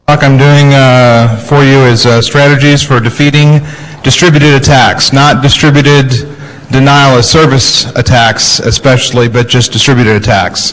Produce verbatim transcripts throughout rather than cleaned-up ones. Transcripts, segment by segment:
talk I'm doing uh, for you is uh, strategies for defeating distributed attacks, not distributed denial of service attacks especially, but just distributed attacks.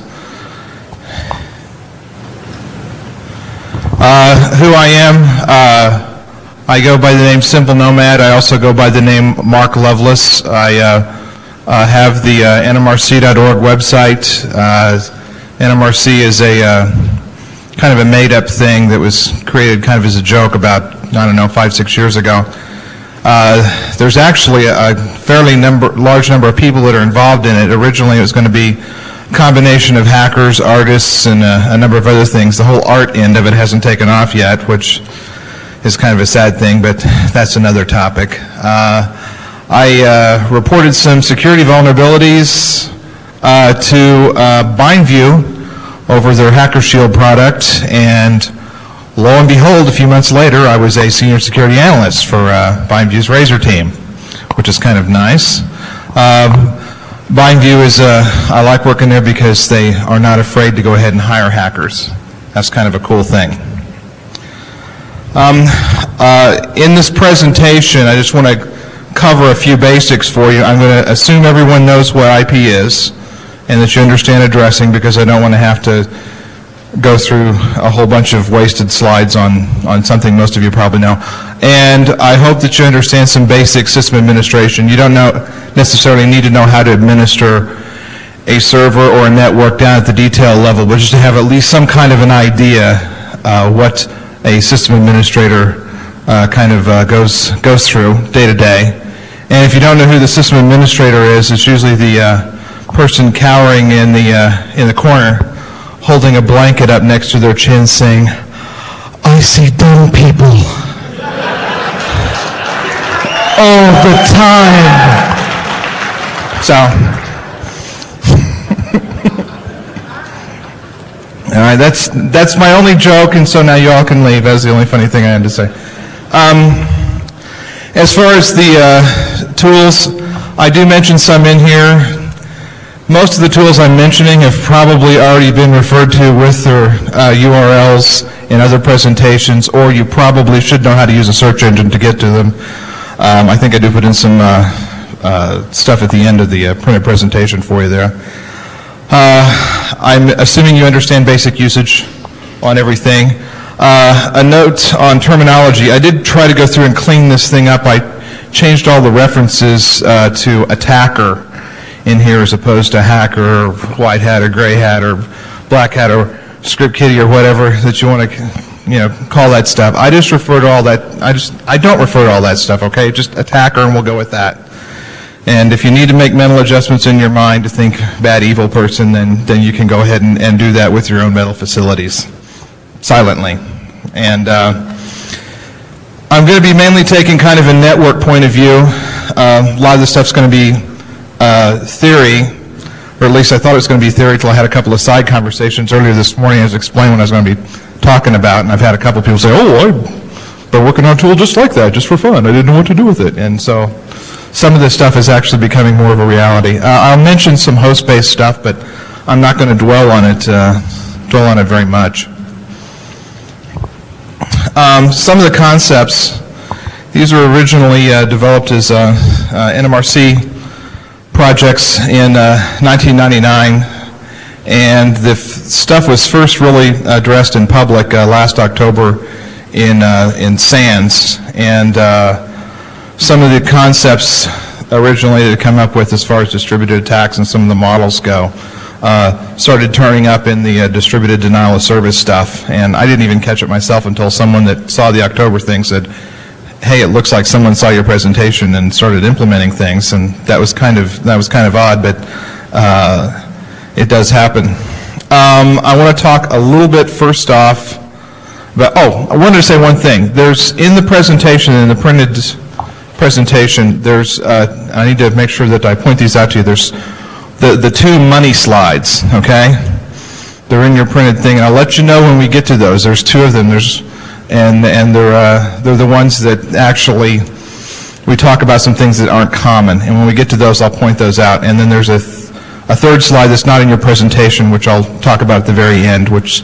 Uh, who I am, uh, I go by the name Simple Nomad. I also go by the name Mark Lovelace. I uh, uh, have the uh, N M R C dot org website. Uh, N M R C is a uh, kind of a made-up thing that was created kind of as a joke about, I don't know, five, six years ago. Uh, there's actually a fairly number, large number of people that are involved in it. Originally, it was going to be a combination of hackers, artists, and a, a number of other things. The whole art end of it hasn't taken off yet, which is kind of a sad thing, but that's another topic. Uh, I uh, reported some security vulnerabilities uh, to uh, BindView over their HackerShield product, and lo and behold, a few months later, I was a senior security analyst for uh, BindView's Razor team, which is kind of nice. Um, BindView is, uh, I like working there because they are not afraid to go ahead and hire hackers. That's kind of a cool thing. Um, uh, in this presentation, I just want to cover a few basics for you. I'm going to assume everyone knows what I P is and that you understand addressing, because I don't want to have to go through a whole bunch of wasted slides on, on something most of you probably know. And I hope that you understand some basic system administration. You don't know, necessarily need to know how to administer a server or a network down at the detail level, but just to have at least some kind of an idea uh, what a system administrator uh, kind of uh, goes, goes through day to day. And if you don't know who the system administrator is, it's usually the uh, person cowering in the, uh, in the corner, holding a blanket up next to their chin saying, "I see dumb people all the time." So, all right, that's, that's my only joke, and so now you all can leave. That's the only funny thing I had to say. Um, as far as the uh, tools, I do mention some in here. Most of the tools I'm mentioning have probably already been referred to with their uh, U R Ls in other presentations, or you probably should know how to use a search engine to get to them. Um, I think I do put in some uh, uh, stuff at the end of the uh, printed presentation for you there. Uh, I'm assuming you understand basic usage on everything. Uh, a note on terminology. I did try to go through and clean this thing up. I changed all the references uh, to attacker in here as opposed to hacker or white hat or gray hat or black hat or script kiddie or whatever that you want to, you know, call that stuff. I just refer to all that. I just I don't refer to all that stuff. Okay, just attacker, and we'll go with that. And if you need to make mental adjustments in your mind to think bad evil person, then then you can go ahead and, and do that with your own mental facilities silently. And uh, I'm going to be mainly taking kind of a network point of view. Uh, a lot of the stuff's going to be Uh, theory, or at least I thought it was going to be theory until I had a couple of side conversations earlier this morning. I was explaining what I was going to be talking about, and I've had a couple of people say, "Oh, I've been working on a tool just like that, just for fun. I didn't know what to do with it." And so some of this stuff is actually becoming more of a reality. Uh, I'll mention some host-based stuff, but I'm not going to dwell on it, uh, dwell on it very much. Um, some of the concepts, these were originally uh, developed as uh, uh, N M R C projects in uh, nineteen ninety-nine, and the f stuff was first really addressed in public uh, last October in uh, in SANS, and uh, some of the concepts originally that come up with as far as distributed attacks and some of the models go uh, started turning up in the uh, distributed denial of service stuff, and I didn't even catch it myself until someone that saw the October thing said, "Hey, it looks like someone saw your presentation and started implementing things," and that was kind of that was kind of odd, but uh, it does happen. Um, I want to talk a little bit first off about. Oh, I wanted to say one thing. There's in the presentation, in the printed presentation, there's. Uh, I need to make sure that I point these out to you. There's the the two money slides. Okay, they're in your printed thing, and I'll let you know when we get to those. There's two of them. There's And, and they're, uh, they're the ones that actually, we talk about some things that aren't common. And when we get to those, I'll point those out. And then there's a, th a third slide that's not in your presentation, which I'll talk about at the very end, which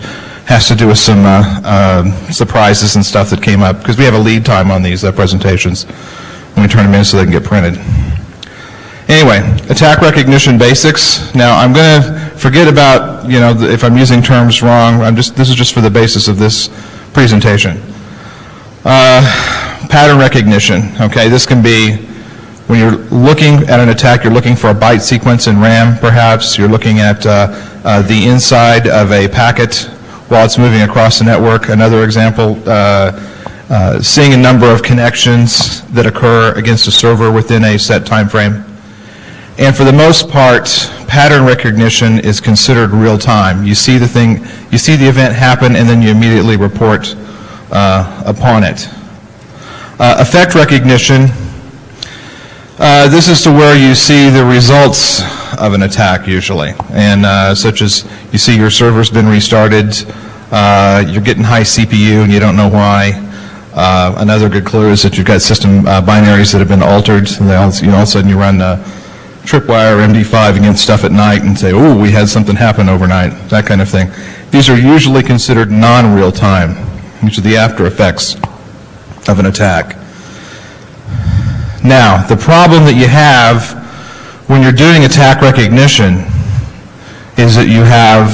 has to do with some uh, uh, surprises and stuff that came up, because we have a lead time on these uh, presentations when we turn them in so they can get printed. Anyway, attack recognition basics. Now, I'm going to forget about, you know, if I'm using terms wrong. I'm just, this is just for the basis of this presentation. Uh, pattern recognition, okay? This can be when you're looking at an attack, you're looking for a byte sequence in RAM, perhaps. You're looking at uh, uh, the inside of a packet while it's moving across the network. Another example, uh, uh, seeing a number of connections that occur against a server within a set time frame. And for the most part, pattern recognition is considered real time. You see the thing, you see the event happen, and then you immediately report uh, upon it. Uh, effect recognition. Uh, this is to where you see the results of an attack usually, and uh, such as you see your server's been restarted, uh, you're getting high C P U and you don't know why. Uh, another good clue is that you've got system uh, binaries that have been altered, and they all, you know, all of a sudden you run uh, Tripwire or M D five against stuff at night and say, oh, we had something happen overnight, that kind of thing. These are usually considered non-real time. These are the after effects of an attack. Now, the problem that you have when you're doing attack recognition is that you have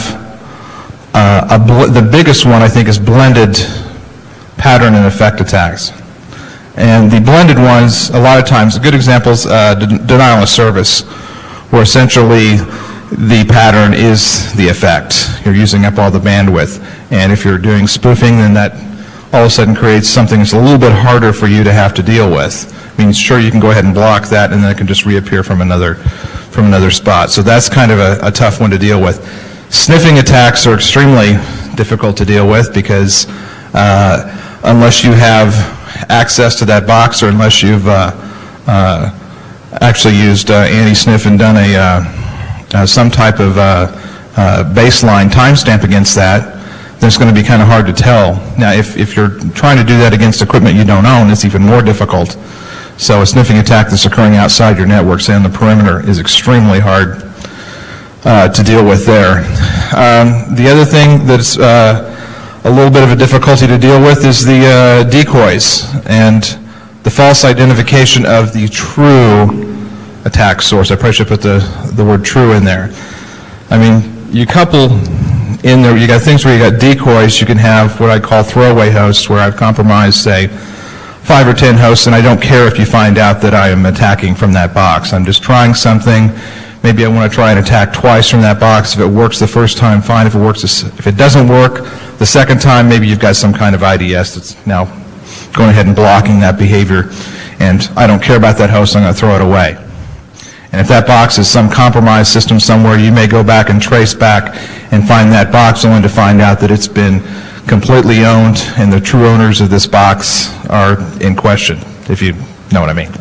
uh, a bl the biggest one, I think, is blended pattern and effect attacks. And the blended ones, a lot of times, good examples, uh, den denial of service, where essentially the pattern is the effect. You're using up all the bandwidth. And if you're doing spoofing, then that all of a sudden creates something that's a little bit harder for you to have to deal with. Means sure, you can go ahead and block that, and then it can just reappear from another from another spot. So that's kind of a, a tough one to deal with. Sniffing attacks are extremely difficult to deal with because uh, unless you have access to that box, or unless you've uh, uh, actually used uh, anti-sniff and done a uh, uh, some type of uh, uh, baseline timestamp against that, then it's going to be kind of hard to tell. Now, if if you're trying to do that against equipment you don't own, it's even more difficult. So a sniffing attack that's occurring outside your network, say on the perimeter, is extremely hard uh, to deal with there. Um, the other thing that's uh, a little bit of a difficulty to deal with is the uh, decoys and the false identification of the true attack source. I probably should put the, the word true in there. I mean, you couple in there, you got things where you got decoys, you can have what I call throwaway hosts, where I've compromised, say, five or ten hosts, and I don't care if you find out that I am attacking from that box. I'm just trying something. Maybe I want to try and attack twice from that box. If it works the first time, fine. If it works, if it doesn't work the second time, maybe you've got some kind of I D S that's now going ahead and blocking that behavior, and I don't care about that host, I'm going to throw it away. And if that box is some compromised system somewhere, you may go back and trace back and find that box, only to find out that it's been completely owned and the true owners of this box are in question, if you know what I mean.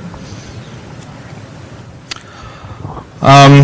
Um,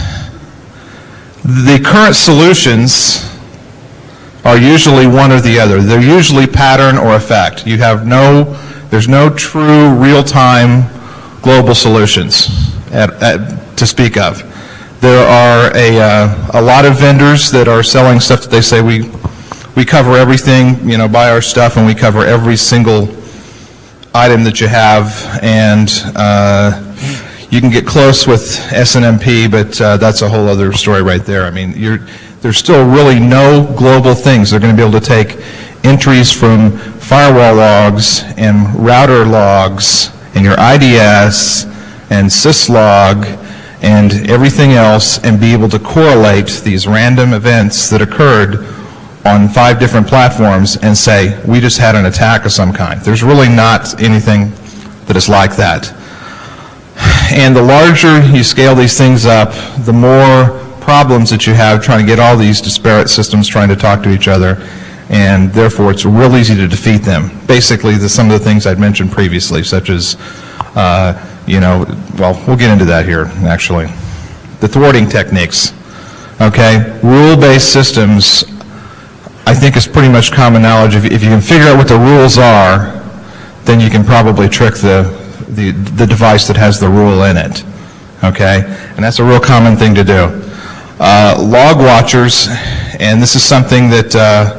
the current solutions are usually one or the other. They're usually pattern or effect. You have no, there's no true real-time global solutions at, at, to speak of. There are a, uh, a lot of vendors that are selling stuff that they say we We cover everything, you know, buy our stuff, and we cover every single item that you have, and uh, you can get close with S N M P, but uh, that's a whole other story right there. I mean, you're, there's still really no global things. They're going to be able to take entries from firewall logs and router logs and your I D S and syslog and everything else, and be able to correlate these random events that occurred on five different platforms and say, we just had an attack of some kind. There's really not anything that is like that. And the larger you scale these things up, the more problems that you have trying to get all these disparate systems trying to talk to each other, and therefore it's real easy to defeat them. Basically, the, some of the things I'd mentioned previously, such as, uh, you know, well, we'll get into that here, actually. The thwarting techniques, okay? Rule-based systems, I think, is pretty much common knowledge. If, if you can figure out what the rules are, then you can probably trick the, the, the device that has the rule in it, okay? And that's a real common thing to do. Uh, log watchers, and this is something that uh,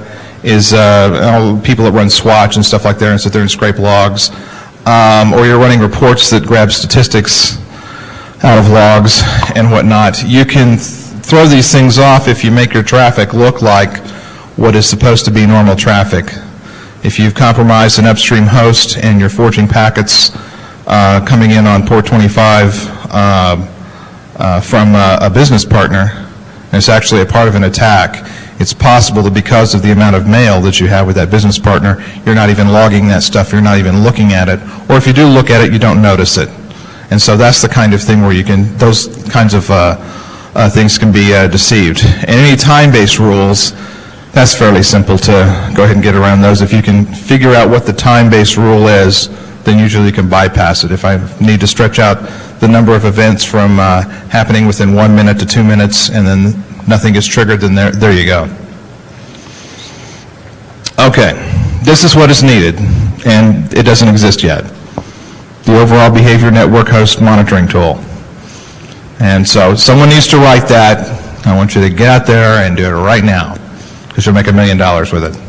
is uh, all people that run Swatch and stuff like that and sit there and scrape logs, um, or you're running reports that grab statistics out of logs and whatnot. You can th throw these things off if you make your traffic look like what is supposed to be normal traffic. If you've compromised an upstream host and you're forging packets uh, coming in on port twenty-five uh, uh, from a, a business partner, and it's actually a part of an attack, it's possible that because of the amount of mail that you have with that business partner, you're not even logging that stuff, you're not even looking at it, or if you do look at it, you don't notice it. And so that's the kind of thing where you can, those kinds of uh, uh, things can be uh, deceived. And any time-based rules, that's fairly simple to go ahead and get around those. If you can figure out what the time-based rule is, then usually you can bypass it. If I need to stretch out the number of events from uh, happening within one minute to two minutes and then nothing gets triggered, then there, there you go. Okay, this is what is needed, and it doesn't exist yet. The overall behavior network host monitoring tool. And so someone needs to write that. I want you to get out there and do it right now, because you'll make a million dollars with it.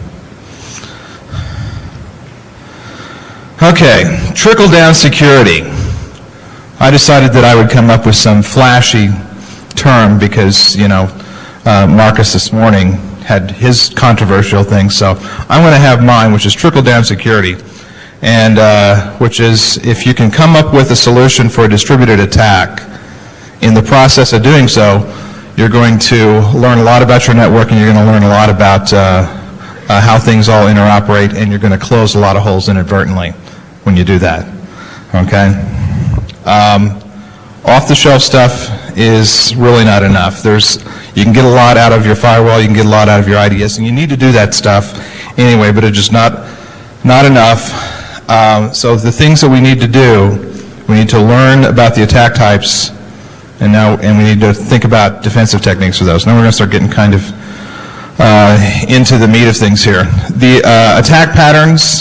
Okay, trickle-down security. I decided that I would come up with some flashy term because, you know, uh, Marcus this morning had his controversial thing, so I'm going to have mine, which is trickle-down security, and uh, which is if you can come up with a solution for a distributed attack, in the process of doing so, you're going to learn a lot about your network, and you're going to learn a lot about uh, uh, how things all interoperate, and you're going to close a lot of holes inadvertently when you do that. Okay? Um, off-the-shelf stuff is really not enough. There's, you can get a lot out of your firewall, you can get a lot out of your I D S, and you need to do that stuff anyway, but it's just not, not enough. Um, so the things that we need to do, we need to learn about the attack types, and now, and we need to think about defensive techniques for those. Now we're going to start getting kind of uh, into the meat of things here. The uh, attack patterns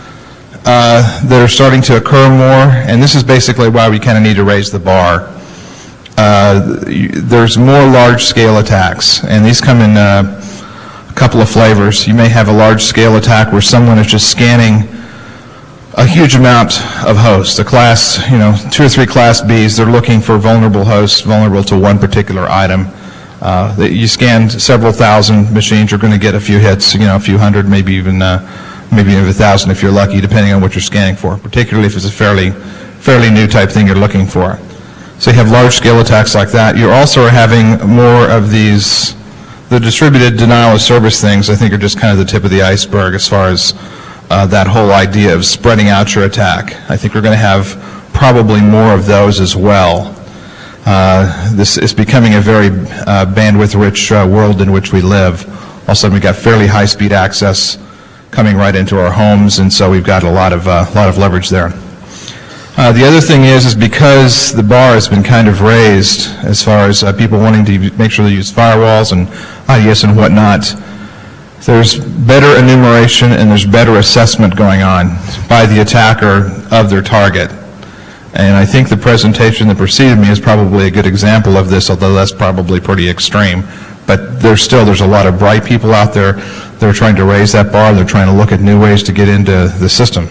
uh, that are starting to occur more, and this is basically why we kind of need to raise the bar. Uh, there's more large-scale attacks, and these come in uh, a couple of flavors. You may have a large-scale attack where someone is just scanning a huge amount of hosts, a class, you know, two or three class Bs. They're looking for vulnerable hosts, vulnerable to one particular item. Uh, that you scan several thousand machines, you're going to get a few hits, you know, a few hundred, maybe even uh, maybe even a thousand if you're lucky, depending on what you're scanning for, particularly if it's a fairly, fairly new type thing you're looking for. So you have large-scale attacks like that. You're also having more of these, the distributed denial of service things, I think, are just kind of the tip of the iceberg as far as Uh, that whole idea of spreading out your attack. I think we're going to have probably more of those as well. Uh, this is becoming a very uh, bandwidth-rich uh, world in which we live. All of a sudden, we've got fairly high-speed access coming right into our homes, and so we've got a lot of uh, lot of leverage there. Uh, the other thing is, is because the bar has been kind of raised as far as uh, people wanting to make sure they use firewalls and I D S and whatnot, there's better enumeration and there's better assessment going on by the attacker of their target. And I think the presentation that preceded me is probably a good example of this, although that's probably pretty extreme. But there's still, there's a lot of bright people out there that are trying to raise that bar. They're trying to look at new ways to get into the system.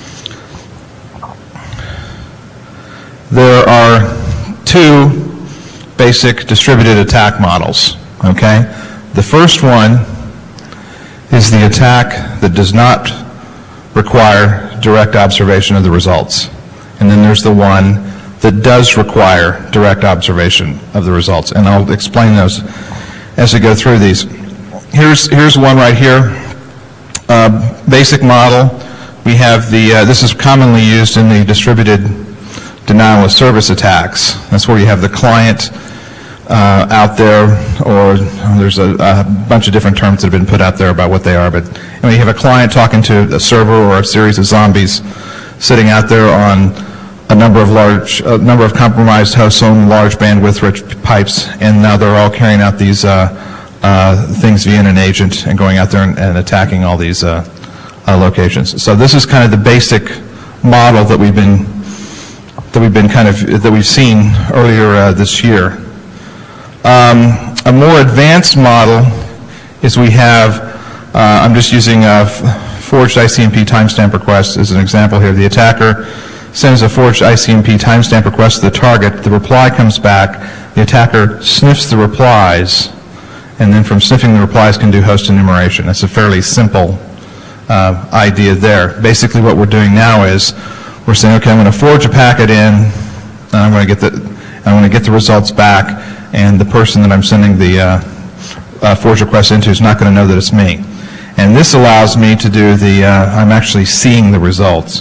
There are two basic distributed attack models, okay? The first one is the attack that does not require direct observation of the results. And then there's the one that does require direct observation of the results. And I'll explain those as we go through these. Here's, here's one right here. Uh, basic model. We have the, uh, this is commonly used in the distributed denial of service attacks. That's where you have the client Uh, out there, or there's a, a bunch of different terms that have been put out there about what they are, but anyway, you have a client talking to a server or a series of zombies sitting out there on a number of large, a number of compromised hosts on large bandwidth-rich pipes, and now they're all carrying out these uh, uh, things via an agent and going out there and, and attacking all these uh, uh, locations. So this is kind of the basic model that we've been that we've been kind of that we've seen earlier uh, this year. Um, a more advanced model is we have Uh, I'm just using a forged I C M P timestamp request as an example here. The attacker sends a forged I C M P timestamp request to the target. The reply comes back. The attacker sniffs the replies, and then from sniffing the replies can do host enumeration. That's a fairly simple uh, idea there. Basically what we're doing now is we're saying, okay, I'm going to forge a packet in, and I'm going to get the, I'm going to get the results back, and the person that I'm sending the uh, uh, forge request into is not going to know that it's me. And this allows me to do the, uh, I'm actually seeing the results.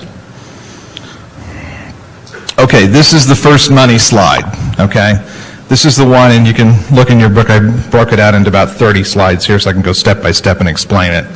Okay, this is the first money slide, okay? This is the one, and you can look in your book, I broke it out into about thirty slides here so I can go step by step and explain it.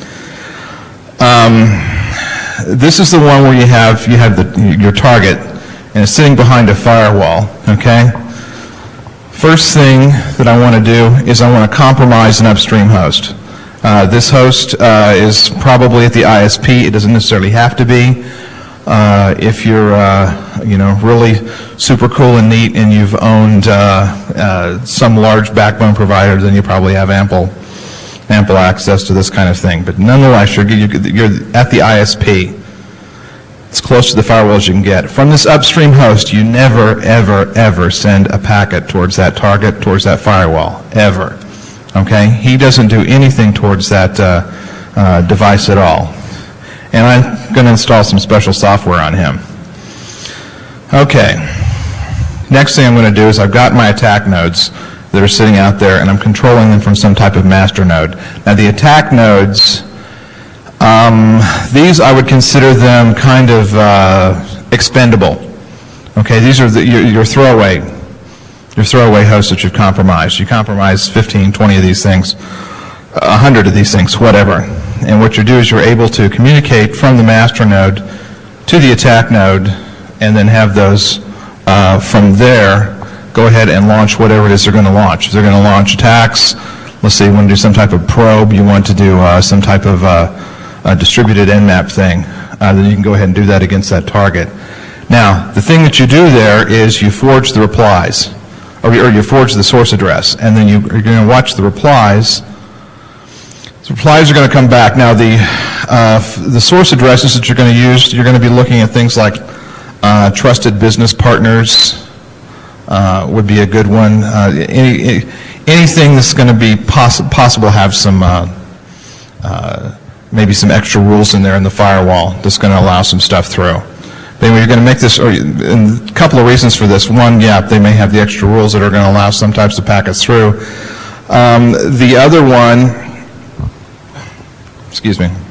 Um, this is the one where you have, you have the, your target, and it's sitting behind a firewall, okay? First thing that I want to do is I want to compromise an upstream host. Uh, this host uh, is probably at the I S P. It doesn't necessarily have to be. Uh, if you're, uh, you know, really super cool and neat and you've owned uh, uh, some large backbone provider, then you probably have ample, ample access to this kind of thing. But nonetheless, you're, you're at the I S P. It's close to the firewall as you can get. From this upstream host, you never, ever, ever send a packet towards that target, towards that firewall, ever. Okay? He doesn't do anything towards that uh, uh, device at all. And I'm going to install some special software on him. Okay. Next thing I'm going to do is I've got my attack nodes that are sitting out there, and I'm controlling them from some type of master node. Now, the attack nodes, um, these I would consider them kind of uh, expendable. Okay, these are the, your, your throwaway, your throwaway hosts that you've compromised. You compromise fifteen, twenty of these things, a hundred of these things, whatever. And what you do is you're able to communicate from the master node to the attack node, and then have those uh, from there go ahead and launch whatever it is they're going to launch. If they're going to launch attacks, let's say you want to do some type of probe, you want to do uh, some type of uh, a distributed Nmap thing, uh, then you can go ahead and do that against that target. Now, the thing that you do there is you forge the replies, or, or you forge the source address, and then you, you're going to watch the replies. The replies are going to come back. Now, the, uh, the source addresses that you're going to use, you're going to be looking at things like uh, trusted business partners uh, would be a good one. Uh, any, any, anything that's going to be poss possible to have some uh, uh, maybe some extra rules in there in the firewall that's going to allow some stuff through. But anyway, you're going to make this, or, and a couple of reasons for this. One, yeah, they may have the extra rules that are going to allow some types of packets through. Um, the other one, excuse me.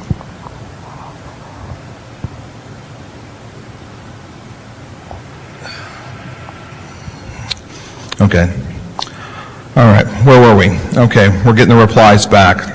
Okay. All right, where were we? Okay, we're getting the replies back.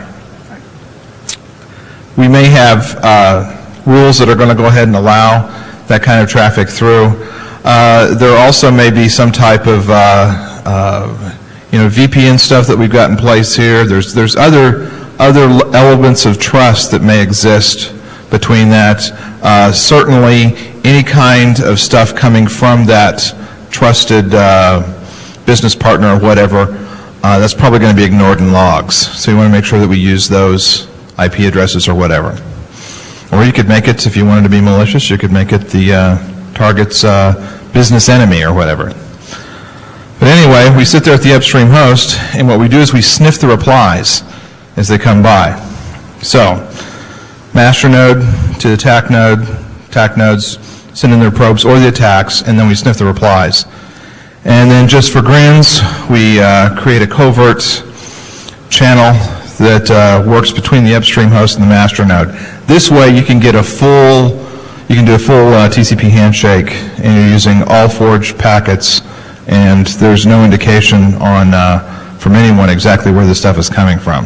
We may have uh, rules that are going to go ahead and allow that kind of traffic through. Uh, there also may be some type of uh, uh, you know, V P N stuff that we've got in place here. There's, there's other, other elements of trust that may exist between that. Uh, certainly, any kind of stuff coming from that trusted uh, business partner or whatever, uh, that's probably going to be ignored in logs. So you want to make sure that we use those I P addresses or whatever. Or you could make it, if you wanted to be malicious, you could make it the uh, target's uh, business enemy or whatever. But anyway, we sit there at the upstream host, and what we do is we sniff the replies as they come by. So, master node to the attack node, attack nodes send in their probes or the attacks, and then we sniff the replies. And then just for grins, we uh, create a covert channel that uh, works between the upstream host and the master node. This way you can get a full, you can do a full uh, T C P handshake, and you're using all forged packets, and there's no indication on, uh, from anyone exactly where this stuff is coming from.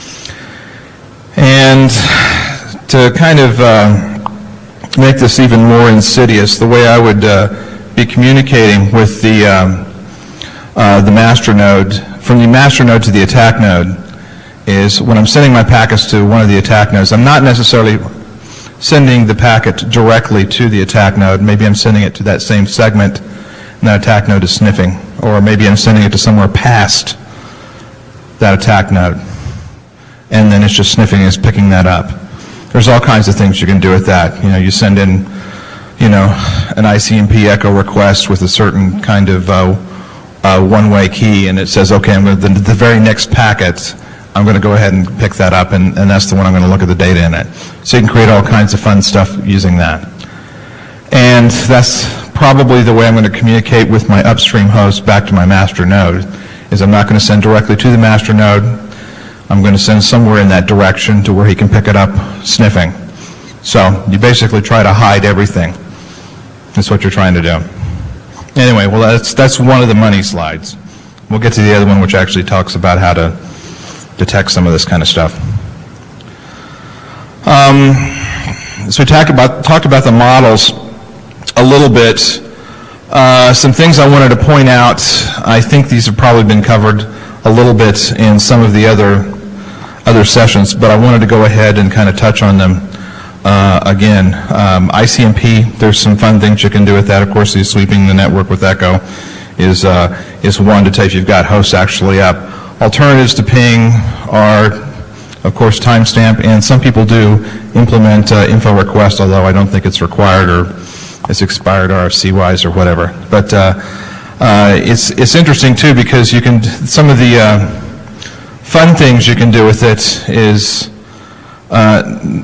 And to kind of uh, make this even more insidious, the way I would uh, be communicating with the, um, uh, the master node, from the master node to the attack node, is when I'm sending my packets to one of the attack nodes, I'm not necessarily sending the packet directly to the attack node. Maybe I'm sending it to that same segment, and that attack node is sniffing. Or maybe I'm sending it to somewhere past that attack node. and then it's just sniffing and it's picking that up. There's all kinds of things you can do with that. You know, you send in, you know, an I C M P echo request with a certain kind of uh, uh, one-way key, and it says, okay, I'm going to, the, the very next packet, I'm going to go ahead and pick that up, and, and that's the one I'm going to look at the data in it. So you can create all kinds of fun stuff using that. And that's probably the way I'm going to communicate with my upstream host back to my master node, is I'm not going to send directly to the master node. I'm going to send somewhere in that direction to where he can pick it up sniffing. So you basically try to hide everything. That's what you're trying to do. Anyway, well, that's, that's one of the money slides. We'll get to the other one, which actually talks about how to detect some of this kind of stuff. Um, so we talked about, talked about the models a little bit. Uh, some things I wanted to point out, I think these have probably been covered a little bit in some of the other, other sessions, but I wanted to go ahead and kind of touch on them uh, again. Um, I C M P, there's some fun things you can do with that. Of course, the sweeping the network with Echo is, uh, is one to tell if you've got hosts actually up. Alternatives to ping are, of course, timestamp, and some people do implement uh, info request, although I don't think it's required or it's expired R F C-wise or whatever. But uh, uh, it's, it's interesting, too, because you can, some of the uh, fun things you can do with it is uh,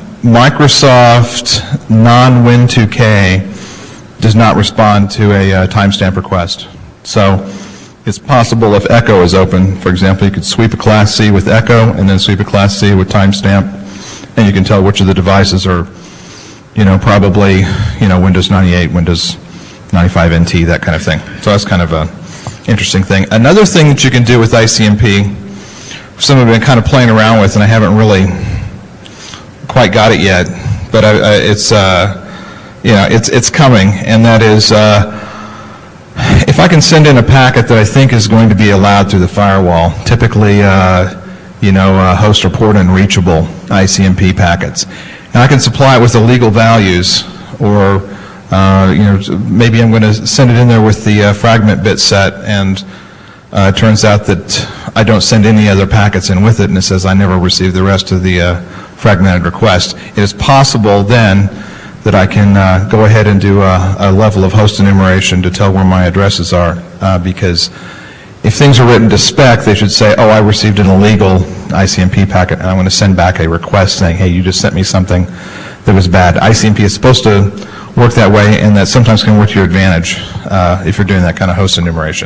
Microsoft non-Win two K does not respond to a uh, timestamp request. So it's possible if Echo is open, for example, you could sweep a Class C with Echo and then sweep a Class C with timestamp, and you can tell which of the devices are, you know, probably, you know, Windows ninety-eight, Windows ninety-five N T, that kind of thing. So that's kind of an interesting thing. Another thing that you can do with I C M P, some have been kind of playing around with, and I haven't really quite got it yet, but I, I, it's, uh, you know, it's, it's coming, and that is, uh, if I can send in a packet that I think is going to be allowed through the firewall, typically, uh, you know, uh, host or port unreachable I C M P packets, and I can supply it with the legal values, or, uh, you know, maybe I'm going to send it in there with the uh, fragment bit set, and uh, it turns out that I don't send any other packets in with it, and it says I never received the rest of the uh, fragmented request. It is possible then that I can uh, go ahead and do a, a level of host enumeration to tell where my addresses are, uh, because if things are written to spec, they should say, oh, I received an illegal I C M P packet, and I'm going to send back a request saying, hey, you just sent me something that was bad. I C M P is supposed to work that way, and that sometimes can work to your advantage uh, if you're doing that kind of host enumeration.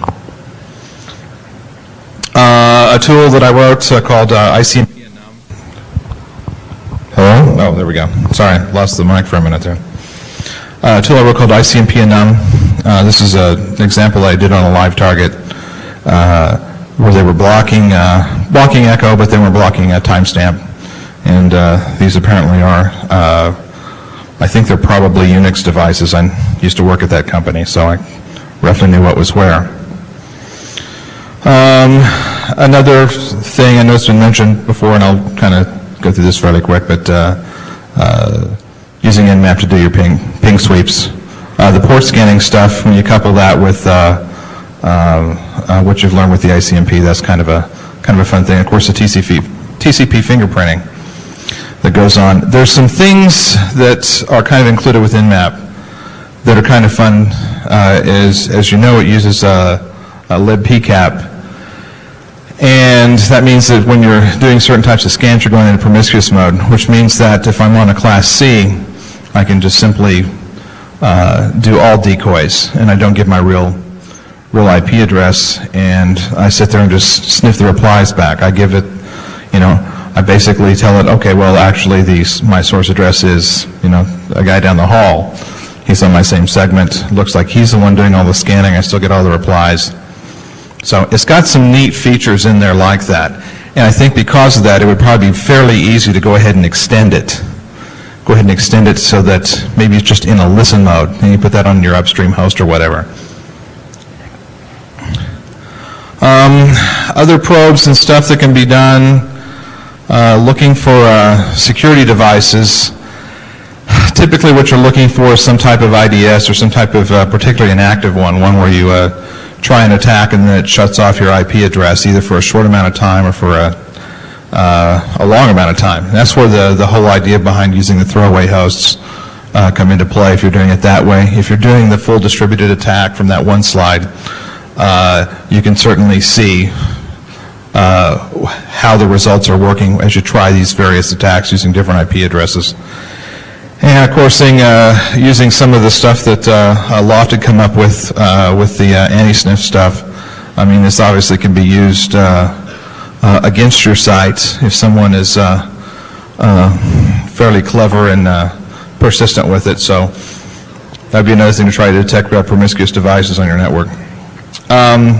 Uh, a tool that I wrote uh, called uh, I C M P enum. Hello? Oh, there we go. Sorry, lost the mic for a minute there. Uh, a tool I wrote called I C M P enum. Uh, this is a, an example I did on a live target uh, where they were blocking uh, blocking Echo, but they were blocking a timestamp. And uh, these apparently are, uh, I think they're probably Unix devices. I used to work at that company, so I roughly knew what was where. Um, another thing I know it's been mentioned before, and I'll kind of go through this fairly quick, but uh, uh, using Nmap to do your ping, ping sweeps. Uh, the port scanning stuff, when you couple that with uh, uh, uh, what you've learned with the I C M P, that's kind of a kind of a fun thing. Of course, the T C P, T C P fingerprinting that goes on. There's some things that are kind of included with Nmap that are kind of fun. Uh, is, as you know, it uses a, a libpcap. And that means that when you're doing certain types of scans, you're going into promiscuous mode, which means that if I'm on a Class C, I can just simply uh, do all decoys, and I don't give my real, real I P address, and I sit there and just sniff the replies back. I give it, you know, I basically tell it, okay, well, actually, these, my source address is, you know, a guy down the hall. He's on my same segment. Looks like he's the one doing all the scanning. I still get all the replies. So it's got some neat features in there like that. And I think because of that, it would probably be fairly easy to go ahead and extend it. Go ahead and extend it so that maybe it's just in a listen mode, and you put that on your upstream host or whatever. Um, other probes and stuff that can be done, uh, looking for uh, security devices. Typically what you're looking for is some type of I D S or some type of uh, particularly an active one, one where you uh, try an attack and then it shuts off your I P address either for a short amount of time or for a, uh, a long amount of time. And that's where the, the whole idea behind using the throwaway hosts uh, come into play if you're doing it that way. If you're doing the full distributed attack from that one slide, uh, you can certainly see uh, how the results are working as you try these various attacks using different I P addresses. And of course, seeing, uh, using some of the stuff that uh, Loft had come up with uh, with the uh, anti-sniff stuff. I mean, this obviously can be used uh, uh, against your site if someone is uh, uh, fairly clever and uh, persistent with it. So that would be another thing to try to detect uh, promiscuous devices on your network. Um,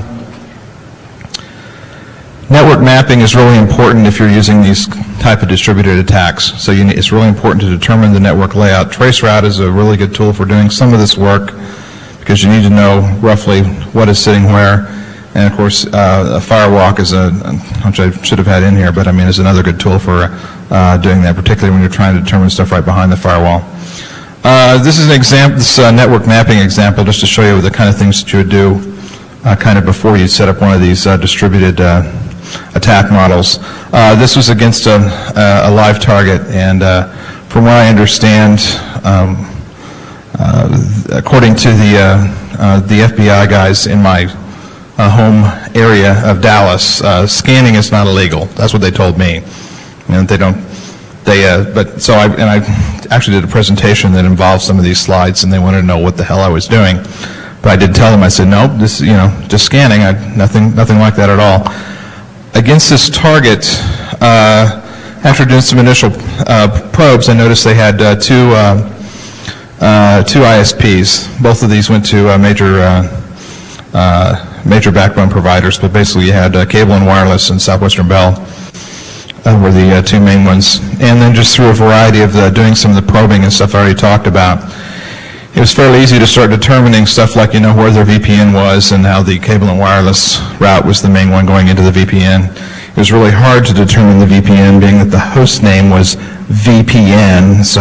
network mapping is really important if you're using these type of distributed attacks. So you need, it's really important to determine the network layout. Traceroute is a really good tool for doing some of this work because you need to know roughly what is sitting where. And of course, uh, Firewalk is a, which I should have had in here, but I mean, is another good tool for uh, doing that, particularly when you're trying to determine stuff right behind the firewall. Uh, this is an example, this uh, network mapping example, just to show you the kind of things that you would do uh, kind of before you set up one of these uh, distributed uh, attack models. Uh, this was against a, a live target, and uh, from what I understand, um, uh, according to the uh, uh, the F B I guys in my uh, home area of Dallas, uh, scanning is not illegal. That's what they told me. You know, they don't. They, uh, but so I and I actually did a presentation that involved some of these slides, and they wanted to know what the hell I was doing. But I did tell them. I said, no, this, you know, just scanning. I, nothing, nothing like that at all. Against this target, uh, after doing some initial uh, probes, I noticed they had uh, two uh, uh, two I S Ps. Both of these went to uh, major uh, uh, major backbone providers, but basically you had uh, Cable and Wireless and Southwestern Bell uh, were the uh, two main ones. And then just through a variety of the, doing some of the probing and stuff I already talked about, it was fairly easy to start determining stuff like, you know, where their V P N was and how the Cable and Wireless route was the main one going into the V P N. It was really hard to determine the V P N, being that the host name was V P N, so.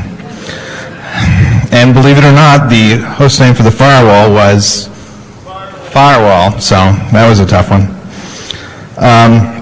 And believe it or not, the host name for the firewall was Firewall, so that was a tough one. Um,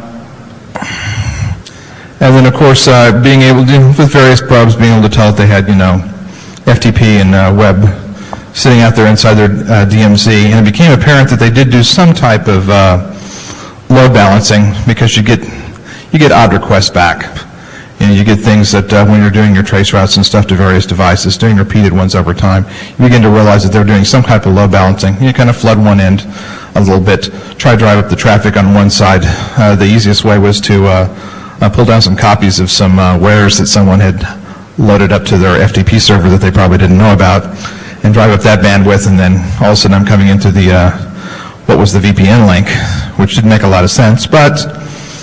and then, of course, uh, being able to, with various probes, being able to tell if they had, you know, F T P and uh, web sitting out there inside their uh, D M Z, and it became apparent that they did do some type of uh, load balancing, because you get you get odd requests back. You know, you get things that uh, when you're doing your trace routes and stuff to various devices, doing repeated ones over time, you begin to realize that they're doing some type of load balancing. You kind of flood one end a little bit, try to drive up the traffic on one side. Uh, the easiest way was to uh, uh, pull down some copies of some uh, wares that someone had loaded up to their F T P server that they probably didn't know about, and drive up that bandwidth, and then all of a sudden I'm coming into the uh, what was the V P N link, which didn't make a lot of sense. But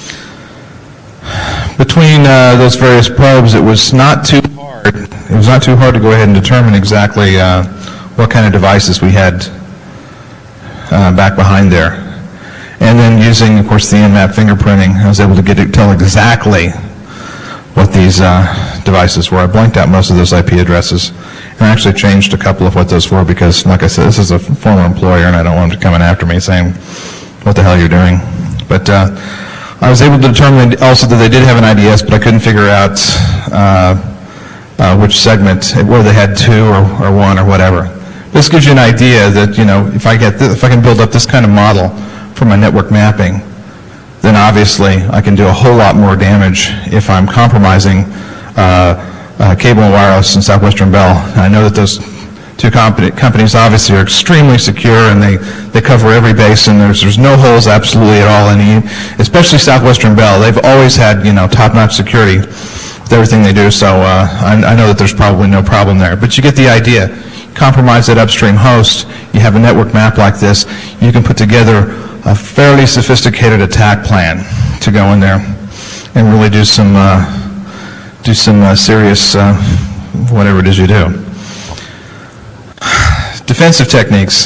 between uh, those various probes, it was not too hard. It was not too hard to go ahead and determine exactly uh, what kind of devices we had uh, back behind there. And then using, of course, the Nmap fingerprinting, I was able to get it, tell exactly what these uh, devices were. I blanked out most of those I P addresses, and I actually changed a couple of what those were because, like I said, this is a former employer, and I don't want them to come in after me saying, what the hell you're doing. But uh, I was able to determine also that they did have an I D S, but I couldn't figure out uh, uh, which segment, whether they had two or, or one or whatever. This gives you an idea that, you know, if I get th if I can build up this kind of model for my network mapping, then obviously I can do a whole lot more damage if I'm compromising uh, uh, Cable and Wireless and Southwestern Bell. And I know that those two comp companies obviously are extremely secure, and they, they cover every base, and there's, there's no holes absolutely at all. And especially Southwestern Bell, they've always had, you know, top-notch security with everything they do, so uh, I, I know that there's probably no problem there. But you get the idea. Compromise that upstream host, you have a network map like this, you can put together a fairly sophisticated attack plan to go in there and really do some uh, do some uh, serious uh, whatever it is you do. Defensive techniques.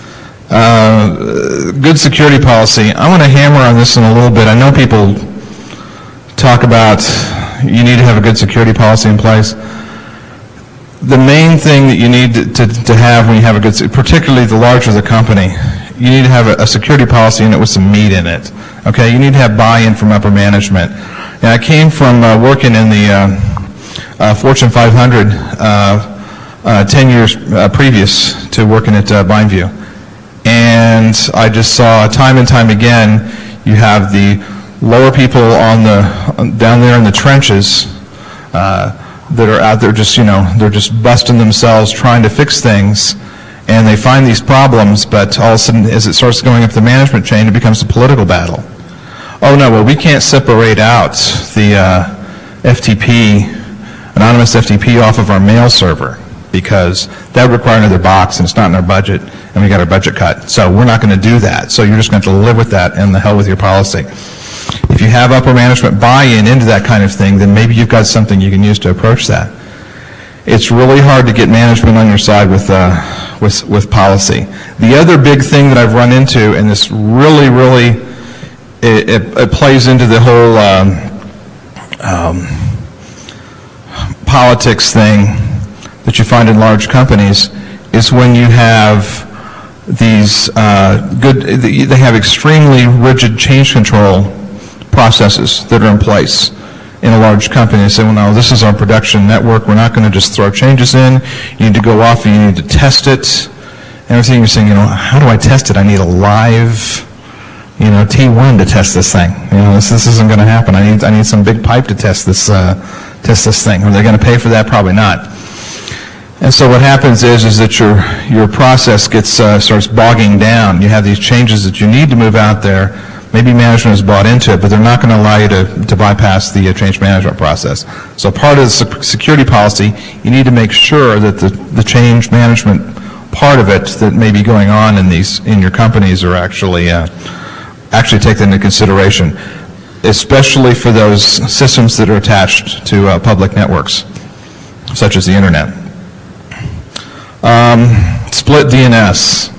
Uh, good security policy. I want to hammer on this in a little bit. I know people talk about you need to have a good security policy in place. The main thing that you need to, to, to have when you have a good, particularly the larger the company, you need to have a, a security policy in it with some meat in it. Okay, you need to have buy-in from upper management. And I came from uh, working in the uh, uh, Fortune five hundred uh, uh, ten years uh, previous to working at uh, Mindview. And I just saw time and time again, you have the lower people on the, down there in the trenches uh, that are out there just, you know, they're just busting themselves trying to fix things, and they find these problems, but all of a sudden, as it starts going up the management chain, it becomes a political battle. Oh no, well we can't separate out the uh, F T P, anonymous F T P off of our mail server, because that would require another box and it's not in our budget and we got our budget cut. So we're not going to do that. So you're just going to have to live with that and the hell with your policy. If you have upper management buy-in into that kind of thing, then maybe you've got something you can use to approach that. It's really hard to get management on your side with, uh, with, with policy. The other big thing that I've run into, and this really, really It, it, it plays into the whole um, um, politics thing that you find in large companies, is when you have these uh, good, they have extremely rigid change control processes that are in place in a large company. They say, well, no, this is our production network. We're not going to just throw changes in. You need to go off and you need to test it. And everything you're saying, you know, how do I test it? I need a live, you know, T one to test this thing. You know, this, this isn't going to happen. I need I need some big pipe to test this uh, test this thing. Are they going to pay for that? Probably not. And so what happens is is that your your process gets uh, starts bogging down. You have these changes that you need to move out there. Maybe management has bought into it, but they're not going to allow you to to bypass the uh, change management process. So part of the security policy, you need to make sure that the the change management part of it that may be going on in these in your companies are actually uh, actually take that into consideration, especially for those systems that are attached to uh, public networks, such as the internet. Um, split D N S.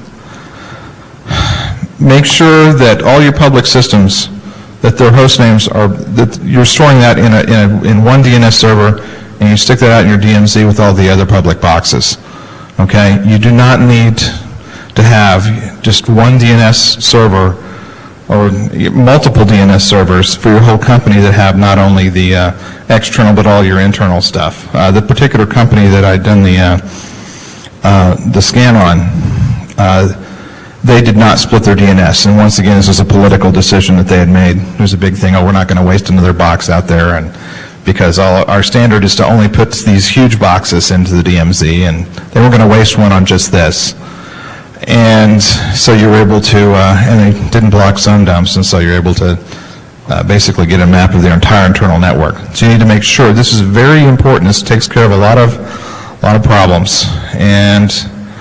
Make sure that all your public systems, that their host names are, that you're storing that in, a, in, a, in one D N S server, and you stick that out in your D M Z with all the other public boxes. Okay? You do not need to have just one D N S server or multiple D N S servers for your whole company that have not only the uh, external but all your internal stuff. Uh, the particular company that I'd done the uh, uh, the scan on, uh, they did not split their D N S. And once again, this was a political decision that they had made. It was a big thing. Oh, we're not going to waste another box out there, and because all, our standard is to only put these huge boxes into the D M Z, and they were going to waste one on just this. And so you were able to, uh, and they didn't block zone dumps, and so you're able to uh, basically get a map of their entire internal network. So you need to make sure, this is very important, this takes care of a lot of, a lot of problems. And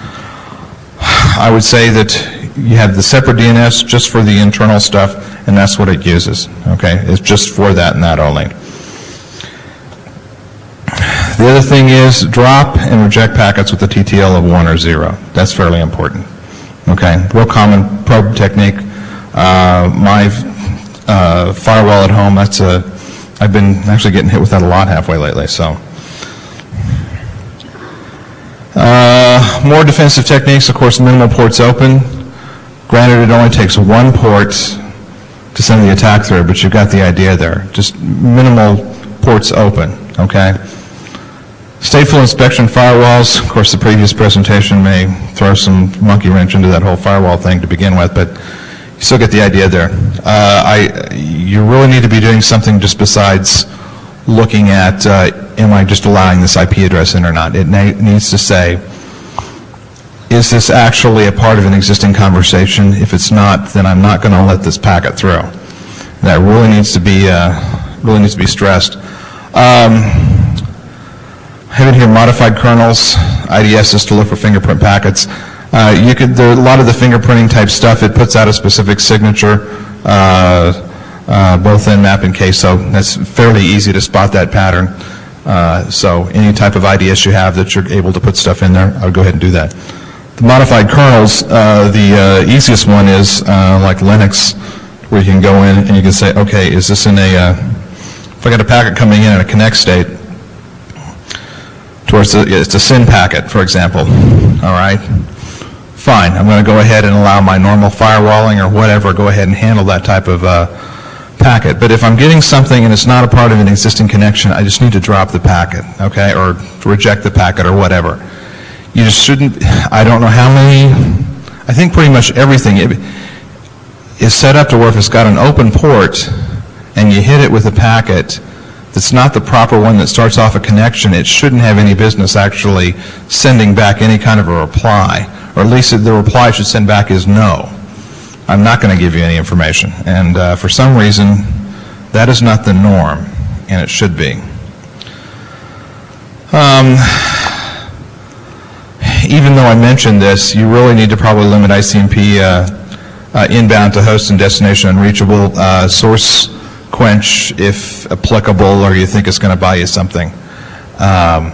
I would say that you have the separate D N S just for the internal stuff, and that's what it uses, okay? It's just for that and that only. The other thing is drop and reject packets with a T T L of one or zero. That's fairly important. Okay, real common probe technique. Uh, my uh, firewall at home, that's a, I've been actually getting hit with that a lot halfway lately, so. Uh, more defensive techniques, of course, minimal ports open. Granted, it only takes one port to send the attack through, but you've got the idea there. Just minimal ports open, okay? Stateful inspection firewalls, of course the previous presentation may throw some monkey wrench into that whole firewall thing to begin with, but you still get the idea there. Uh, I, you really need to be doing something just besides looking at, uh, am I just allowing this I P address in or not? It needs to say, is this actually a part of an existing conversation? If it's not, then I'm not going to let this packet through. That really needs to be, uh, really needs to be stressed. Um, I have in here modified kernels, I D Ss to look for fingerprint packets. Uh, you could, there, a lot of the fingerprinting type stuff, it puts out a specific signature, uh, uh, both in map and case, so that's fairly easy to spot that pattern. Uh, so any type of I D S you have that you're able to put stuff in there, I would go ahead and do that. The modified kernels, uh, the uh, easiest one is uh, like Linux, where you can go in and you can say, okay, is this in a, uh, if I got a packet coming in in a connect state, towards the, it's a S Y N packet, for example, all right? Fine, I'm going to go ahead and allow my normal firewalling or whatever, go ahead and handle that type of uh, packet. But if I'm getting something and it's not a part of an existing connection, I just need to drop the packet, okay, or reject the packet or whatever. You just shouldn't, I don't know how many, I think pretty much everything is set up to where if it's got an open port and you hit it with a packet that's not the proper one that starts off a connection, it shouldn't have any business actually sending back any kind of a reply, or at least the reply should send back is no. I'm not going to give you any information. And uh, for some reason, that is not the norm, and it should be. Um, even though I mentioned this, you really need to probably limit I C M P uh, uh, inbound to host and destination unreachable, uh, source quench if applicable, or you think it's going to buy you something. Um,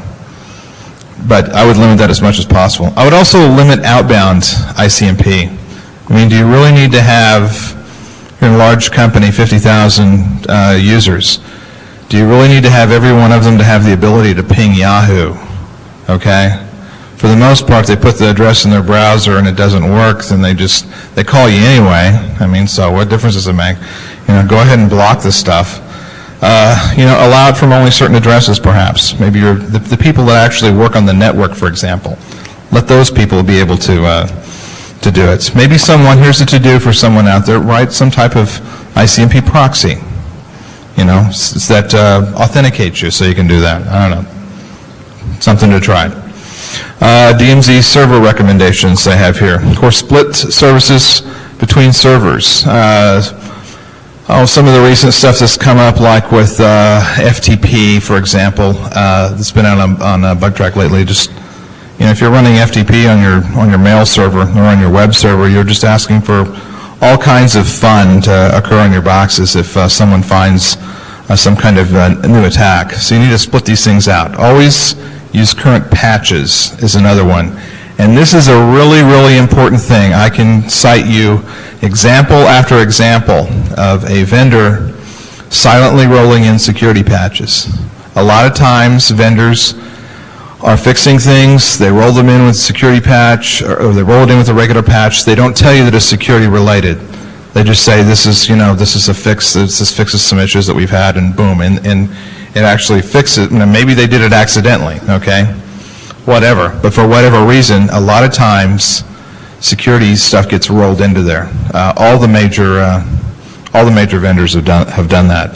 but I would limit that as much as possible. I would also limit outbound I C M P. I mean, do you really need to have, you're in a large company, fifty thousand uh, users, do you really need to have every one of them to have the ability to ping Yahoo, okay? For the most part, they put the address in their browser and it doesn't work, then they just, they call you anyway. I mean, so what difference does it make? You know, go ahead and block this stuff. Uh, you know, allow it from only certain addresses, perhaps. Maybe you're, the, the people that actually work on the network, for example, let those people be able to uh, to do it. Maybe someone, here's a to-do for someone out there, write some type of I C M P proxy, you know, s that uh, authenticates you so you can do that. I don't know. Something to try. Uh, D M Z server recommendations I have here. Of course, split services between servers. Uh, oh, some of the recent stuff that's come up, like with uh, F T P, for example, uh, that's been out on, on uh, BugTrack lately. Just, you know, if you're running F T P on your on your mail server or on your web server, you're just asking for all kinds of fun to occur on your boxes if uh, someone finds uh, some kind of uh, new attack. So you need to split these things out. Always use current patches is another one. And this is a really, really important thing. I can cite you example after example of a vendor silently rolling in security patches. A lot of times vendors are fixing things, they roll them in with a security patch, or, or they roll it in with a regular patch. They don't tell you that it's security related. They just say this is, you know, this is a fix, this, this fixes some issues that we've had, and boom, and, and it actually fixes it. And maybe they did it accidentally, okay? Whatever. But for whatever reason, a lot of times security stuff gets rolled into there. Uh, all the major, uh, all the major vendors have done have done that.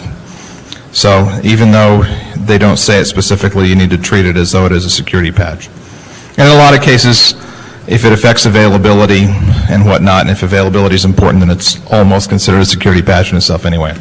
So even though they don't say it specifically, you need to treat it as though it is a security patch. And in a lot of cases, if it affects availability and whatnot, and if availability is important, then it's almost considered a security patch in itself anyway.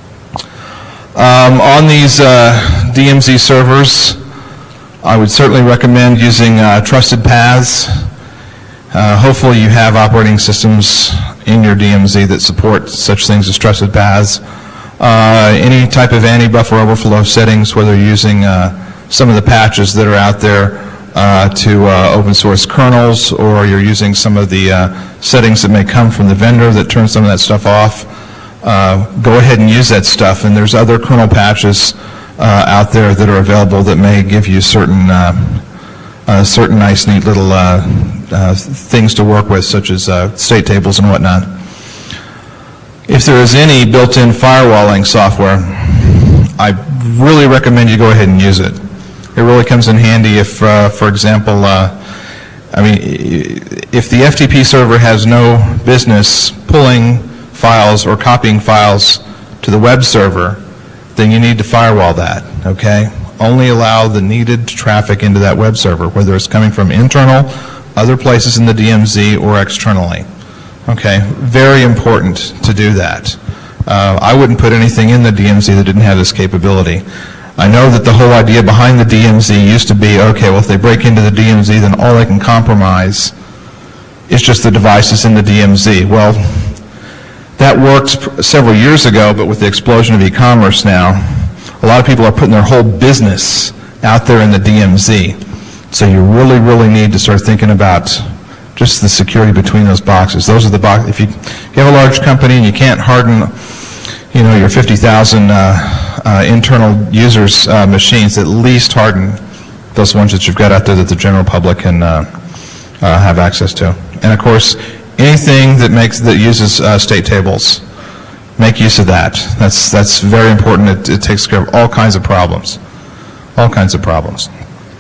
Um, on these uh, D M Z servers, I would certainly recommend using uh, trusted paths. Uh, hopefully you have operating systems in your D M Z that support such things as trusted paths. Uh, any type of anti-buffer overflow settings, whether you're using uh, some of the patches that are out there uh, to uh, open source kernels, or you're using some of the uh, settings that may come from the vendor that turn some of that stuff off, uh, go ahead and use that stuff. And there's other kernel patches uh, out there that are available that may give you certain uh, uh, certain nice, neat little uh, uh, things to work with, such as uh, state tables and whatnot. If there is any built-in firewalling software, I really recommend you go ahead and use it. It really comes in handy if, uh, for example, uh, I mean, if the F T P server has no business pulling files or copying files to the web server, then you need to firewall that, okay? Only allow the needed traffic into that web server, whether it's coming from internal, other places in the D M Z, or externally. Okay, very important to do that. Uh, I wouldn't put anything in the D M Z that didn't have this capability. I know that the whole idea behind the D M Z used to be, okay, well, if they break into the D M Z, then all they can compromise is just the devices in the D M Z. Well, that worked several years ago, but with the explosion of e-commerce now, a lot of people are putting their whole business out there in the D M Z. So you really, really need to start thinking about just the security between those boxes. Those are the boxes. If you, if you have a large company and you can't harden, you know, your fifty thousand uh, uh, internal users' uh, machines, at least harden those ones that you've got out there that the general public can uh, uh, have access to. And of course, anything that makes that uses uh, state tables, make use of that. That's, that's very important. It, it takes care of all kinds of problems. All kinds of problems.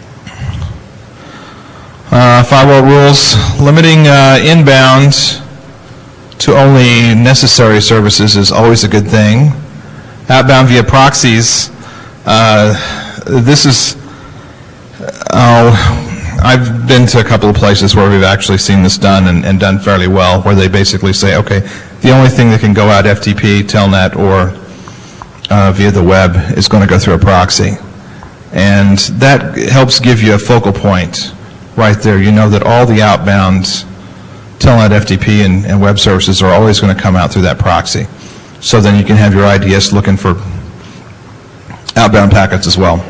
Uh, firewall rules, limiting uh, inbound to only necessary services is always a good thing. Outbound via proxies, uh, this is, uh, I've been to a couple of places where we've actually seen this done and, and done fairly well, where they basically say, okay, the only thing that can go out F T P, Telnet, or uh, via the web is going to go through a proxy. And that helps give you a focal point right there. You know that all the outbound Telnet, F T P, and, and web services are always going to come out through that proxy. So then you can have your I D S looking for outbound packets as well.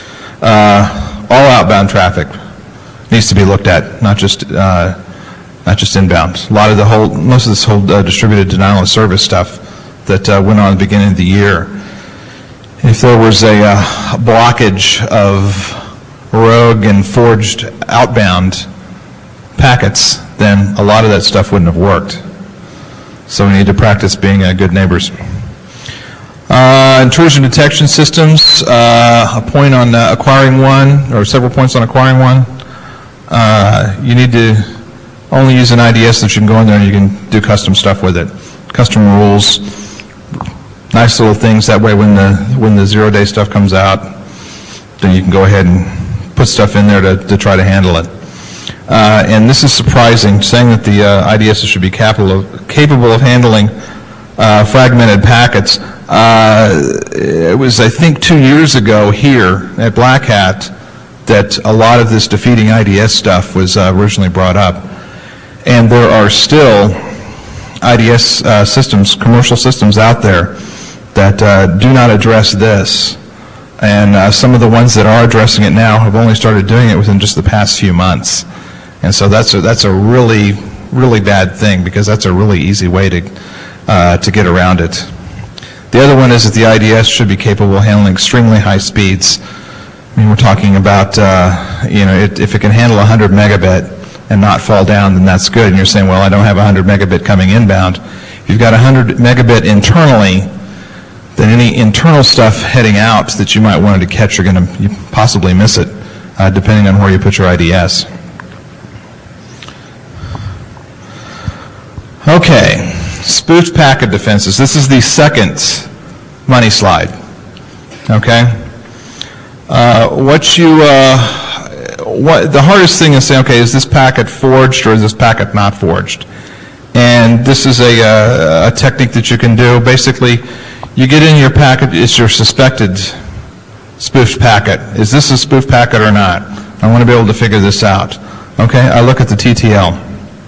Uh, all outbound traffic needs to be looked at, not just uh, not just inbound. A lot of the whole, most of this whole uh, distributed denial of service stuff that uh, went on at the beginning of the year. If there was a uh, blockage of rogue and forged outbound packets, then a lot of that stuff wouldn't have worked. So we need to practice being uh, good neighbors. Uh, intrusion detection systems, uh, a point on uh, acquiring one, or several points on acquiring one. Uh, you need to only use an I D S that you can go in there and you can do custom stuff with it. Custom rules, nice little things. That way when the, when the zero-day stuff comes out, then you can go ahead and put stuff in there to, to try to handle it. Uh, and this is surprising, saying that the uh, I D Ss should be capable of, capable of handling uh, fragmented packets. Uh, it was, I think, two years ago here at Black Hat that a lot of this defeating I D S stuff was uh, originally brought up. And there are still I D S uh, systems, commercial systems out there that uh, do not address this. And uh, some of the ones that are addressing it now have only started doing it within just the past few months. And so that's a, that's a really, really bad thing, because that's a really easy way to, uh, to get around it. The other one is that the I D S should be capable of handling extremely high speeds. I mean, we're talking about, uh, you know, it, if it can handle one hundred megabit and not fall down, then that's good. And you're saying, well, I don't have one hundred megabit coming inbound. If you've got one hundred megabit internally, then any internal stuff heading out that you might want to catch, you're going to possibly miss it, uh, depending on where you put your I D S. Okay, spoofed packet defenses. This is the second money slide. Okay, uh, what you, uh, what the hardest thing is saying, okay, is this packet forged or is this packet not forged? And this is a, uh, a technique that you can do. Basically, you get in your packet, it's your suspected spoofed packet. Is this a spoofed packet or not? I want to be able to figure this out. Okay, I look at the T T L.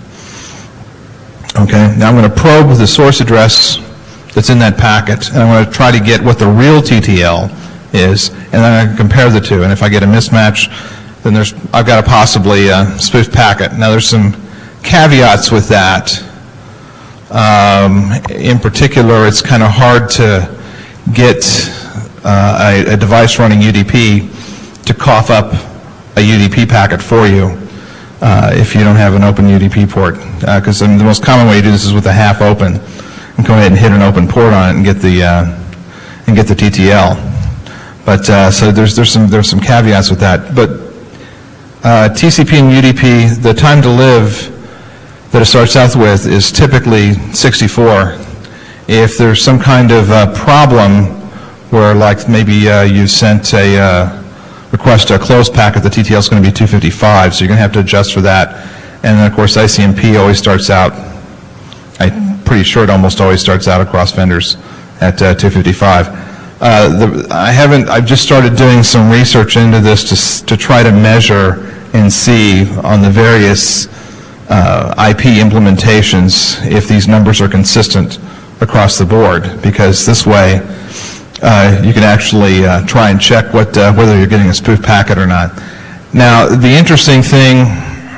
Okay, now I'm going to probe the source address that's in that packet, and I'm going to try to get what the real T T L is, and then I can compare the two. And if I get a mismatch, then there's, I've got a possibly uh, spoofed packet. Now there's some caveats with that. Um, in particular, it's kind of hard to get uh, a, a device running U D P to cough up a U D P packet for you uh, if you don't have an open U D P port. Because uh, the most common way to do this is with a half open, and go ahead and hit an open port on it and get the uh, and get the T T L. But uh, so there's there's some there's some caveats with that. But uh, T C P and U D P, the time to live that it starts out with is typically sixty-four. If there's some kind of uh, problem where, like, maybe uh, you sent a uh, request to a closed packet, the T T L is going to be two fifty-five, so you're going to have to adjust for that. And then, of course, I C M P always starts out, I'm pretty sure it almost always starts out across vendors at uh, two fifty-five. Uh, the, I haven't, I've just started doing some research into this to, to try to measure and see on the various Uh, I P implementations if these numbers are consistent across the board, because this way uh, you can actually uh, try and check what, uh, whether you're getting a spoof packet or not. Now, the interesting thing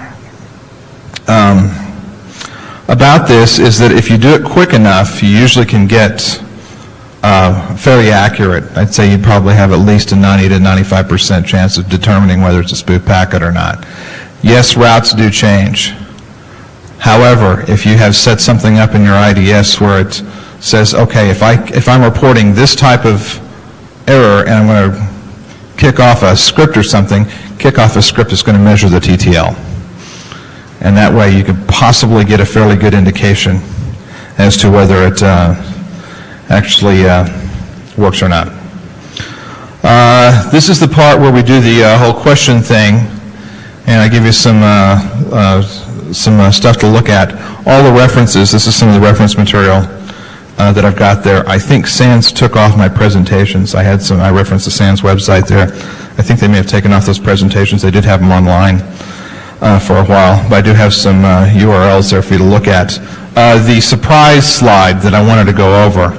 um, about this is that if you do it quick enough, you usually can get uh, fairly accurate. I'd say you'd probably have at least a ninety to ninety-five percent chance of determining whether it's a spoof packet or not. Yes, routes do change. However, if you have set something up in your I D S where it says, okay, if, I, if I'm reporting this type of error and I'm going to kick off a script or something, kick off a script that's going to measure the T T L. And that way you could possibly get a fairly good indication as to whether it uh, actually uh, works or not. Uh, this is the part where we do the uh, whole question thing, and I give you some uh, uh, some uh, stuff to look at. All the references, this is some of the reference material uh, that I've got there. I think SANS took off my presentations. I had some, I referenced the SANS website there. I think they may have taken off those presentations. They did have them online uh, for a while, but I do have some uh, U R Ls there for you to look at. Uh, the surprise slide that I wanted to go over.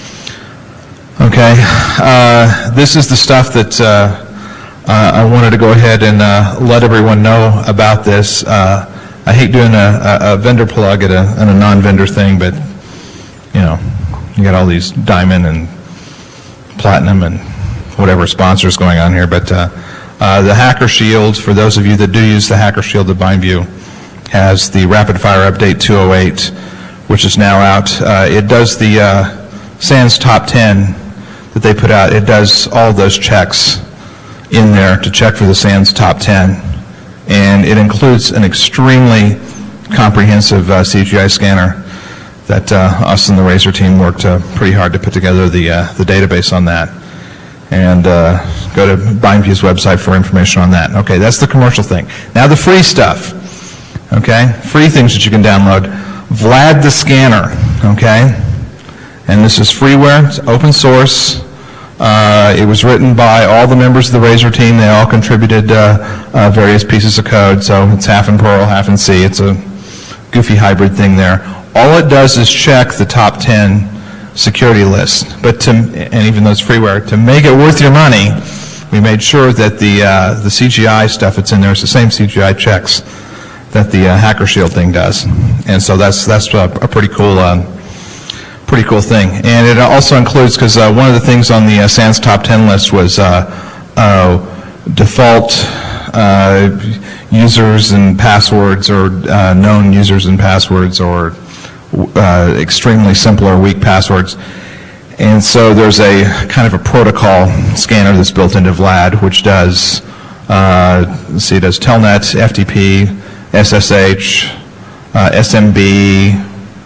Okay, uh, this is the stuff that uh, uh, I wanted to go ahead and uh, let everyone know about this. Uh, I hate doing a, a, a vendor plug at a, at a non-vendor thing, but you know, you got all these diamond and platinum and whatever sponsors going on here. But uh, uh, the Hacker Shield, for those of you that do use the Hacker Shield at BindView, has the Rapid Fire Update two oh eight, which is now out. Uh, it does the uh, SANS Top ten that they put out. It does all those checks in there to check for the SANS Top ten. And it includes an extremely comprehensive uh, C G I scanner that uh, us and the Razor team worked uh, pretty hard to put together the, uh, the database on that. And uh, go to BindView's website for information on that. Okay, that's the commercial thing. Now the free stuff. Okay, free things that you can download. Vlad the Scanner. Okay, and this is freeware. It's open source. Uh, it was written by all the members of the Razor team. They all contributed uh, uh, various pieces of code, so it's half in Perl, half in C. It's a goofy hybrid thing there. All it does is check the top ten security list. But to, and even though it's freeware, to make it worth your money, we made sure that the uh, the C G I stuff that's in there is the same C G I checks that the uh, Hacker Shield thing does, and so that's that's a, a pretty cool. Um, Pretty cool thing. And it also includes, because uh, one of the things on the uh, SANS Top ten list was uh, uh, default uh, users and passwords, or uh, known users and passwords, or uh, extremely simple or weak passwords. And so there's a kind of a protocol scanner that's built into Vlad, which does, uh, let's see, it does Telnet, F T P, S S H, uh, S M B,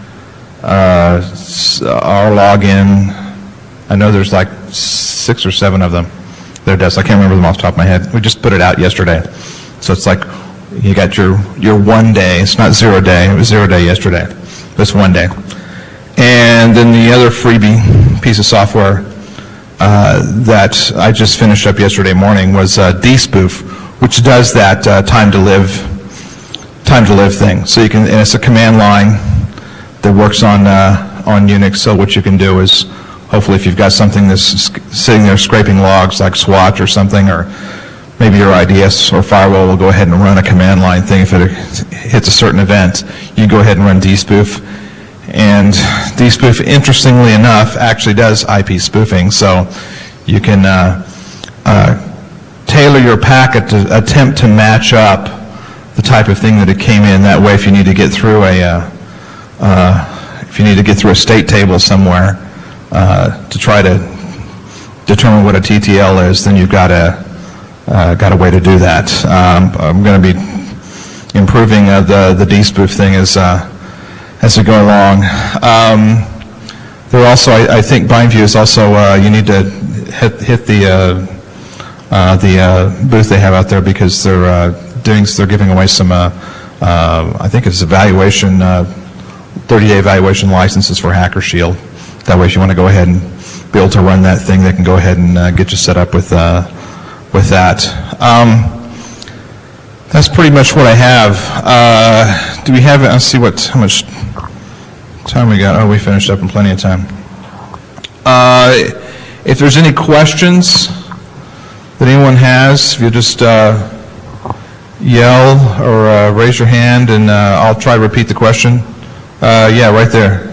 Uh, our login. I know there's like six or seven of them. There it does. I can't remember them off the top of my head. We just put it out yesterday. So it's like you got your, your one day. It's not zero day. It was zero day yesterday. It's one day. And then the other freebie piece of software uh, that I just finished up yesterday morning was uh, dspoof, which does that uh, time to live time to live thing. So you can, and it's a command line that works on uh, on Unix. So what you can do is, hopefully, if you've got something that's sitting there scraping logs like Swatch or something, or maybe your I D S or firewall will go ahead and run a command line thing. If it hits a certain event, you go ahead and run dspoof. And dspoof, interestingly enough, actually does I P spoofing. So you can uh, uh, tailor your packet to attempt to match up the type of thing that it came in. That way, if you need to get through a uh, uh, if you need to get through a state table somewhere uh, to try to determine what a T T L is, then you've got a uh, got a way to do that. Um, I'm going to be improving uh, the the dspoof thing as uh, as we go along. Um, there also, I, I think, BindView is also uh, you need to hit hit the uh, uh, the uh, booth they have out there, because they're uh, doing they're giving away some uh, uh, I think it's evaluation. Uh, thirty day evaluation licenses for Hacker Shield. That way, if you want to go ahead and be able to run that thing, they can go ahead and uh, get you set up with uh, with that. Um, that's pretty much what I have. Uh, do we have? Let's see what how much time we got. Oh, we finished up in plenty of time. Uh, if there's any questions that anyone has, if you just uh, yell or uh, raise your hand, and uh, I'll try to repeat the question. Uh, yeah, right there.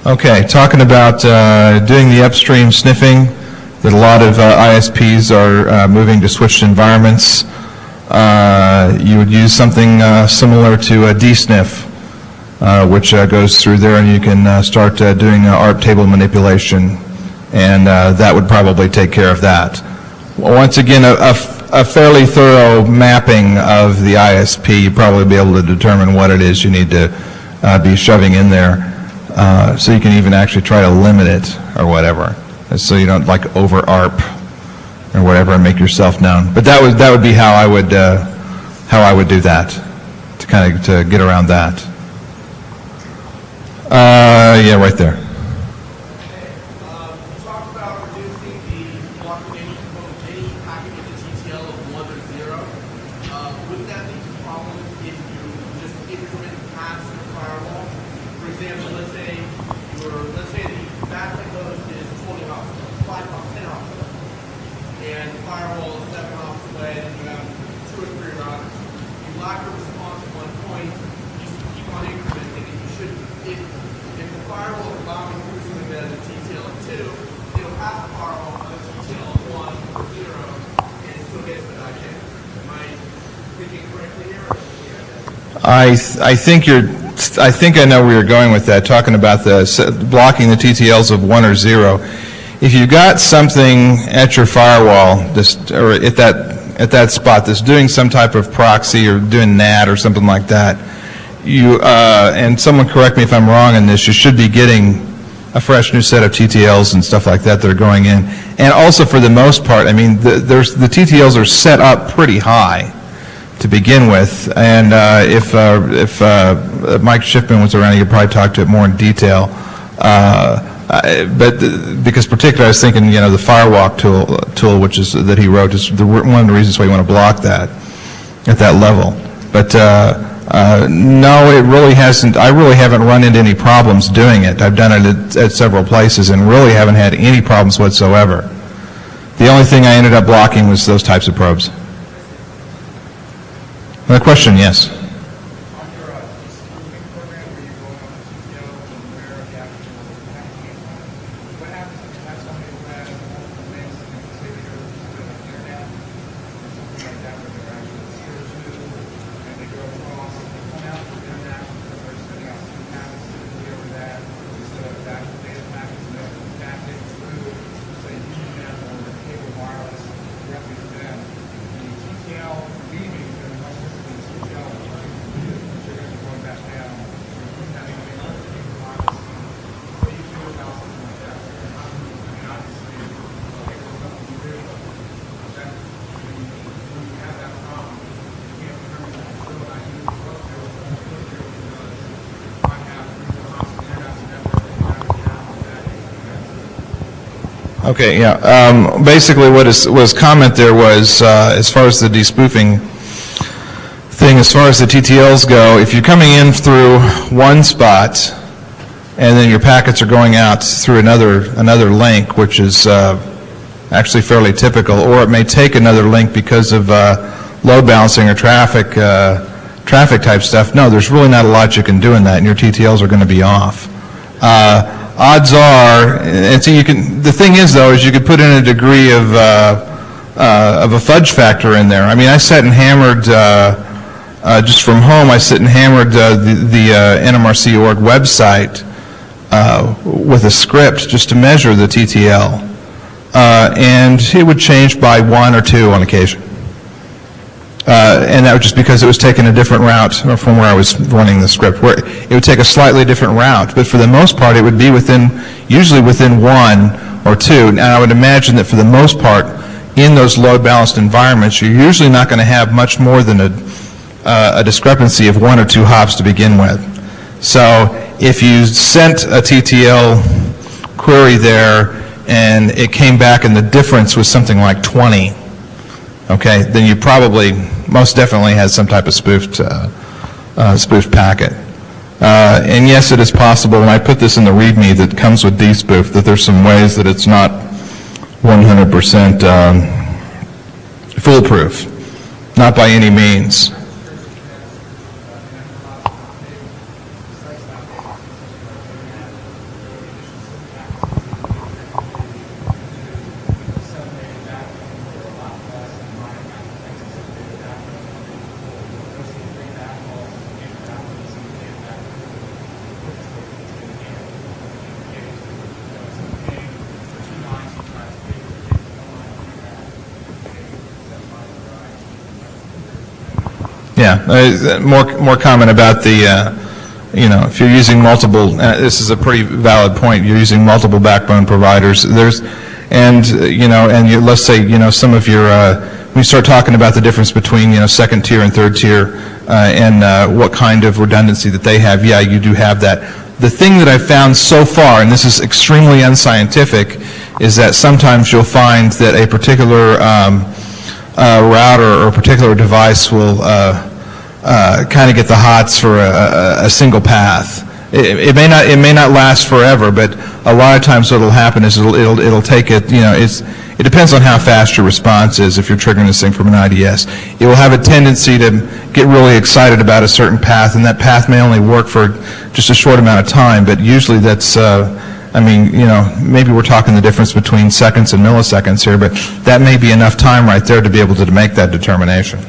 Okay, talking about uh, doing the upstream sniffing, that a lot of uh, I S Ps are uh, moving to switched environments. Uh, you would use something uh, similar to a D sniff, uh, which uh, goes through there, and you can uh, start uh, doing uh, A R P table manipulation, and uh, that would probably take care of that. Once again, a, a, a fairly thorough mapping of the I S P, you'd probably be able to determine what it is you need to uh, be shoving in there. Uh, so you can even actually try to limit it or whatever, so you don't like over A R P or whatever and make yourself known. But that would that would be how I would uh, how I would do that, to kind of to get around that. Uh, yeah, right there. I th I think you're I think I know where you're going with that, talking about the blocking the T T Ls of one or zero. If you've got something at your firewall, just, or at that at that spot that's doing some type of proxy or doing N A T or something like that, you uh, and someone correct me if I'm wrong in this, you should be getting a fresh new set of T T Ls and stuff like that that are going in. And also, for the most part, I mean, the, there's the T T Ls are set up pretty high to begin with, and uh, if uh, if uh, Mike Schiffman was around, he could probably talk to it more in detail. Uh, I, but the, because particularly, I was thinking, you know, the Firewalk tool, tool which is that he wrote, is the, one of the reasons why you want to block that at that level. But uh, uh, no, it really hasn't. I really haven't run into any problems doing it. I've done it at, at several places and really haven't had any problems whatsoever. The only thing I ended up blocking was those types of probes. Another question, yes. Okay, yeah. Um, basically, what is, was comment there was, uh, as far as the despoofing thing, as far as the T T Ls go, if you're coming in through one spot, and then your packets are going out through another another link, which is uh, actually fairly typical, or it may take another link because of uh, load balancing or traffic uh, traffic type stuff. No, there's really not a lot you can do in that, and your T T Ls are going to be off. Uh, Odds are, and so you can. The thing is, though, is you could put in a degree of uh, uh, of a fudge factor in there. I mean, I sat and hammered uh, uh, just from home. I sit and hammered uh, the, the uh, N M R C dot org website uh, with a script just to measure the T T L, uh, and it would change by one or two on occasion. Uh, and that was just because it was taking a different route from where I was running the script, where it would take a slightly different route. But for the most part, it would be within, usually within one or two. And I would imagine that for the most part, in those load balanced environments, you're usually not going to have much more than a, uh, a discrepancy of one or two hops to begin with. So if you sent a T T L query there and it came back and the difference was something like twenty, okay, then you probably most definitely has some type of spoofed, uh, uh, spoofed packet. Uh, and yes, it is possible, and I put this in the README that comes with dspoof, that there's some ways that it's not one hundred percent um, foolproof, not by any means. Yeah, uh, more more comment about the, uh, you know, if you're using multiple, uh, this is a pretty valid point, you're using multiple backbone providers, there's, and, uh, you know, and you, let's say, you know, some of your, uh, we start talking about the difference between, you know, second tier and third tier, uh, and uh, what kind of redundancy that they have, yeah, you do have that. The thing that I've found so far, and this is extremely unscientific, is that sometimes you'll find that a particular um, uh, router or a particular device will uh, uh, kind of get the hots for a, a, a single path. It, it may not it may not last forever, but a lot of times what will happen is it'll it'll it'll take it. You know, it's it depends on how fast your response is. If you're triggering this thing from an I D S, it will have a tendency to get really excited about a certain path, and that path may only work for just a short amount of time. But usually that's. Uh, I mean, you know, maybe we're talking the difference between seconds and milliseconds here, but that may be enough time right there to be able to make that determination.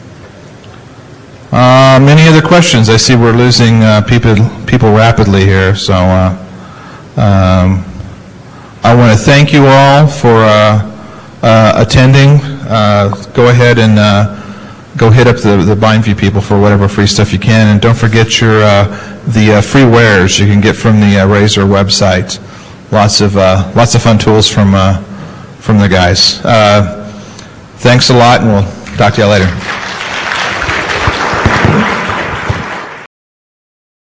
Um, any other questions? I see we're losing uh, people people rapidly here, so uh, um, I want to thank you all for uh, uh, attending. Uh, go ahead and uh, go hit up the, the BindView people for whatever free stuff you can, and don't forget your uh, the uh, free wares you can get from the uh, Razor website. Lots of uh, lots of fun tools from uh, from the guys. Uh, thanks a lot, and we'll talk to you later.